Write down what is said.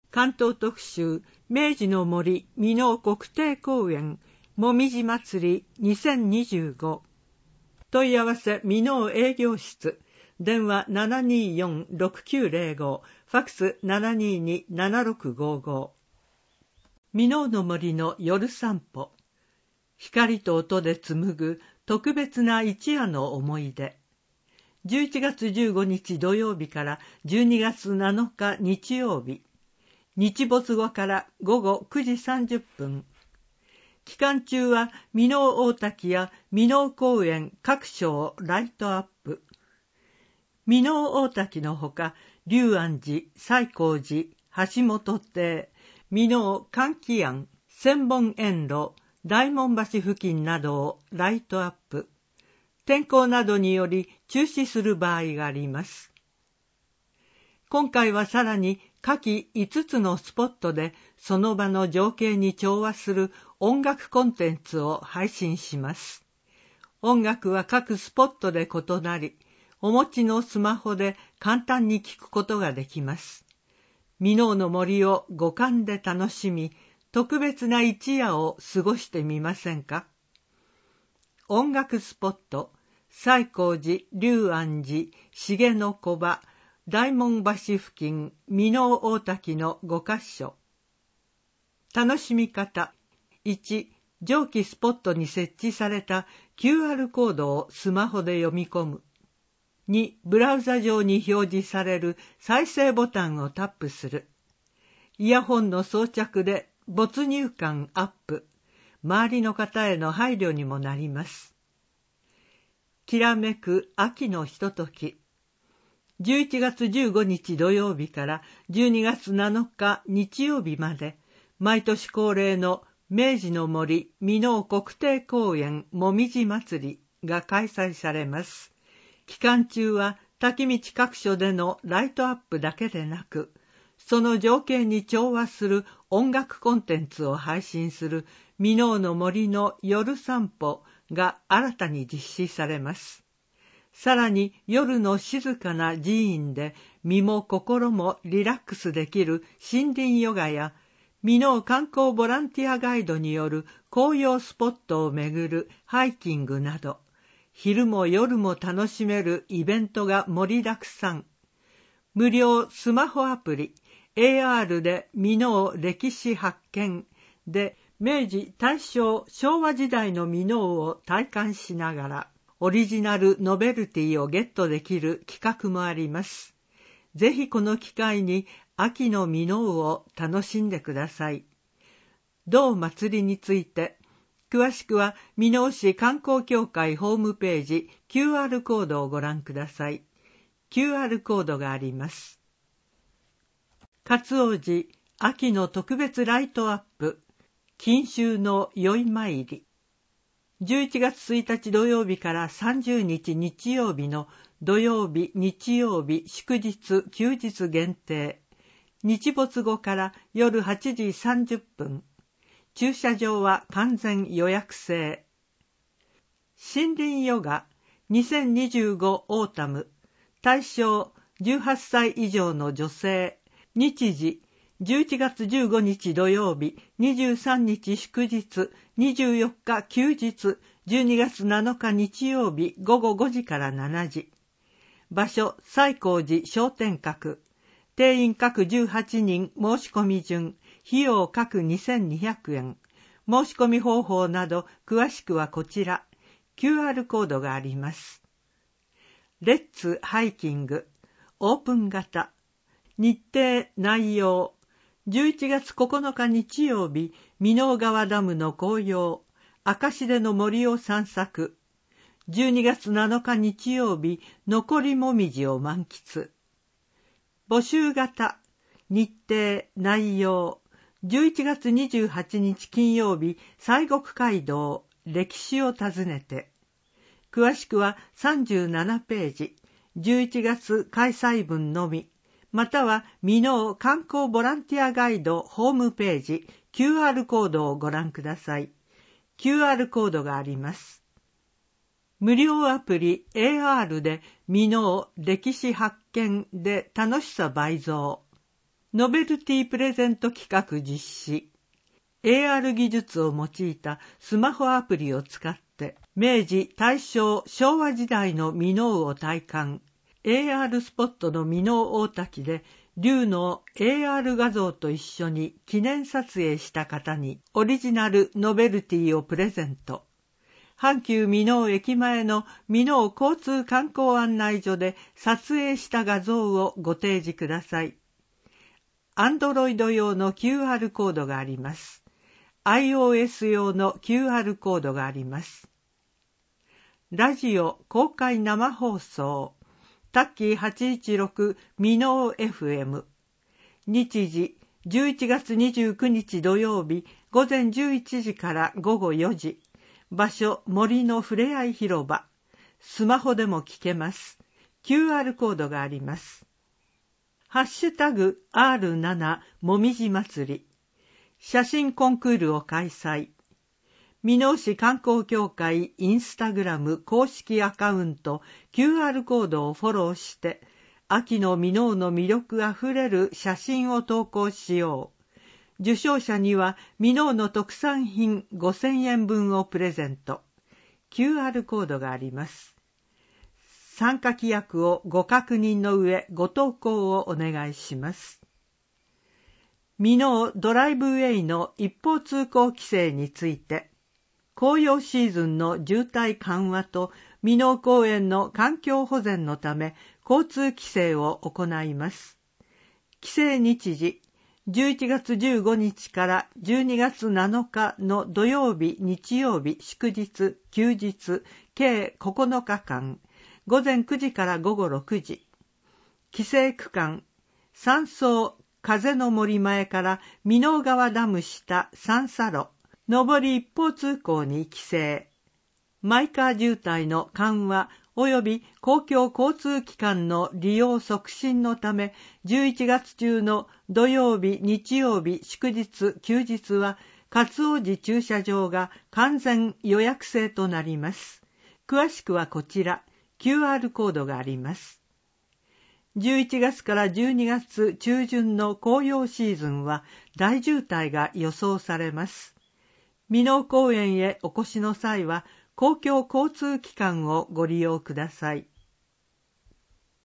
関東特集明治の森箕面国定公園もみじ祭り2025。問い合わせ箕面営業室、電話 724-6905、ファクス 722-7655。箕面の森の夜散歩、光と音で紡ぐ特別な一夜の思い出。11月15日土曜日から12月7日日曜日、日没後から午後9時30分。期間中は箕面大滝や箕面公園各所をライトアップ。箕面大滝のほか、龍安寺、西光寺、橋本亭、箕面換気庵、千本園路、大門橋付近などをライトアップ。天候などにより中止する場合があります。今回はさらに下記5つのスポットでその場の情景に調和する音楽コンテンツを配信します。音楽は各スポットで異なり、お持ちのスマホで簡単に聴くことができます。箕面の森を五感で楽しみ、特別な一夜を過ごしてみませんか？音楽スポット、西光寺、龍安寺、重の小場、大門橋付近、箕面大滝の5カ所。楽しみ方。1、上記スポットに設置された QR コードをスマホで読み込む。2、ブラウザ上に表示される再生ボタンをタップする。イヤホンの装着で没入感アップ。周りの方への配慮にもなります。きらめく秋のひととき。11月15日土曜日から12月7日日曜日まで、毎年恒例の明治の森箕面国定公園もみじ祭りが開催されます。期間中は滝道各所でのライトアップだけでなく、その情景に調和する音楽コンテンツを配信する箕面の森の夜散歩が新たに実施されます。さらに夜の静かな寺院で身も心もリラックスできる森林ヨガや箕面観光ボランティアガイドによる紅葉スポットを巡るハイキングなど、昼も夜も楽しめるイベントが盛りだくさん。無料スマホアプリ AR で箕面歴史発見で明治、大正、昭和時代の箕面を体感しながらオリジナルノベルティをゲットできる企画もあります。ぜひこの機会に秋の箕面を楽しんでください。同祭りについて、詳しくは箕面市観光協会ホームページ QR コードをご覧ください。QR コードがあります。勝王寺秋の特別ライトアップ、金秋の宵参り。11月1日土曜日から30日日曜日の土曜日、日曜日、祝日、休日限定。日没後から夜8時30分。駐車場は完全予約制。森林ヨガ2025オータム。対象18歳以上の女性。日時11月15日土曜日、23日祝日、24日休日、12月7日日曜日午後5時から7時。場所、西光寺商店閣。定員各18人申し込み順、費用各2200円。申し込み方法など詳しくはこちら。QR コードがあります。レッツハイキング。オープン型。日程内容。11月9日日曜日、箕面川ダムの紅葉、明石での森を散策。12月7日日曜日、残りもみじを満喫。募集型、日程、内容。11月28日金曜日、西国街道、歴史を訪ねて。詳しくは37ページ、11月開催分のみ。または箕面観光ボランティアガイドホームページ QR コードをご覧ください。QR コードがあります。無料アプリ AR で箕面歴史発見で楽しさ倍増。 ノベルティプレゼント企画実施。AR 技術を用いたスマホアプリを使って明治、大正、昭和時代の箕面を体感。AR スポットの箕面大滝で竜の AR 画像と一緒に記念撮影した方にオリジナルノベルティをプレゼント。阪急箕面駅前の箕面交通観光案内所で撮影した画像をご提示ください。Android 用の QR コードがあります。iOS 用の QR コードがあります。ラジオ公開生放送タッキー816箕面 FM。 日時11月29日土曜日午前11時から午後4時。場所森のふれあい広場。スマホでも聞けます。QR コードがあります。ハッシュタグ R7 もみじ祭り。写真コンクールを開催。箕面市観光協会インスタグラム公式アカウント QR コードをフォローして秋の箕面の魅力あふれる写真を投稿しよう。受賞者には箕面の特産品5000円分をプレゼント。QR コードがあります。参加規約をご確認の上ご投稿をお願いします。箕面ドライブウェイの一方通行規制について、紅葉シーズンの渋滞緩和と箕面公園の環境保全のため交通規制を行います。規制日時、11月15日から12月7日の土曜日、日曜日、祝日、休日、計9日間、午前9時から午後6時。規制区間、山荘風の森前から箕面川ダム下三差路、上り一方通行に規制。マイカー渋滞の緩和及び公共交通機関の利用促進のため、11月中の土曜日、日曜日、祝日、休日は、勝王寺駐車場が完全予約制となります。詳しくはこちら、QR コードがあります。11月から12月中旬の紅葉シーズンは大渋滞が予想されます。箕面公園へお越しの際は公共交通機関をご利用ください。